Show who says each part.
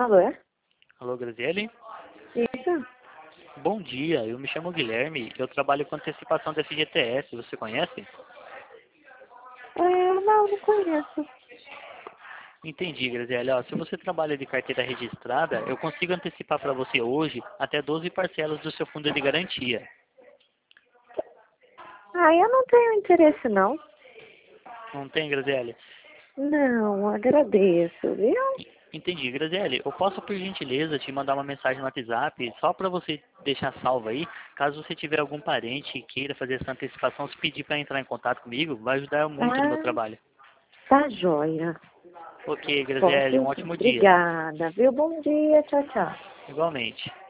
Speaker 1: Alô, é?
Speaker 2: Alô, Graziele?
Speaker 1: Isso?
Speaker 2: Bom dia, eu me chamo Guilherme, eu trabalho com antecipação da FGTS, você conhece?
Speaker 1: Não conheço.
Speaker 2: Entendi, Graziele. Ó, se você trabalha de carteira registrada, eu consigo antecipar para você hoje até 12 parcelas do seu fundo de garantia.
Speaker 1: Eu não tenho interesse, não.
Speaker 2: Não tem, Graziele?
Speaker 1: Não, agradeço, viu?
Speaker 2: Entendi, Graziele. Eu posso, por gentileza, te mandar uma mensagem no WhatsApp só para você deixar salvo aí. Caso você tiver algum parente que queira fazer essa antecipação, se pedir para entrar em contato comigo, vai ajudar muito no meu
Speaker 1: Ah,
Speaker 2: trabalho.
Speaker 1: tá joia.
Speaker 2: Ok, Graziele,
Speaker 1: Posso
Speaker 2: um
Speaker 1: sim.
Speaker 2: ótimo dia.
Speaker 1: Obrigada, viu? Bom dia, tchau, tchau.
Speaker 2: Igualmente.